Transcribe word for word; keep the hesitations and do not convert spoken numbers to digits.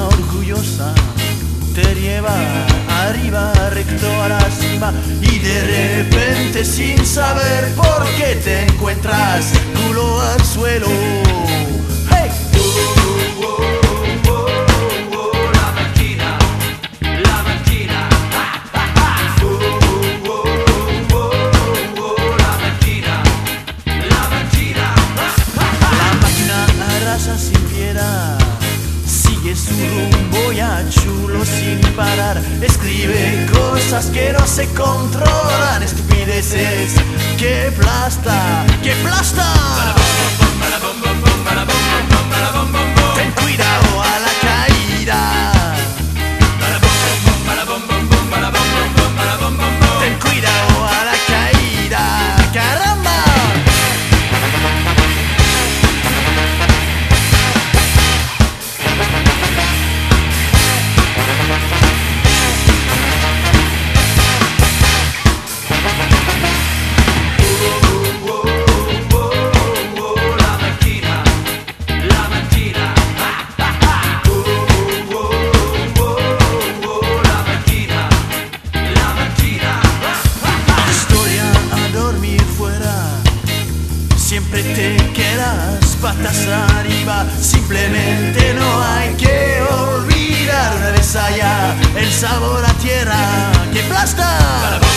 máquina orgullosa te lleva arriba, recto a la cima, y de repente sin saber por qué te encuentras culo al suelo. ¡Hey! Oh, oh, oh, oh, oh, la máquina, la máquina. Ah, ah, ah. Oh, oh, oh, oh, oh, la máquina, la máquina. Ah, ah, ah. La máquina arrasa sin piedad, sigue su rumbo ya chulo sin parar. Escribe cosas que no se controlan, estupideces que aplasta, que aplasta. Ten cuidado a la caída. Ten cuidado a la caída, caramba. Siempre te quedas patas arriba, simplemente no hay que olvidar una vez allá el sabor a tierra que aplasta.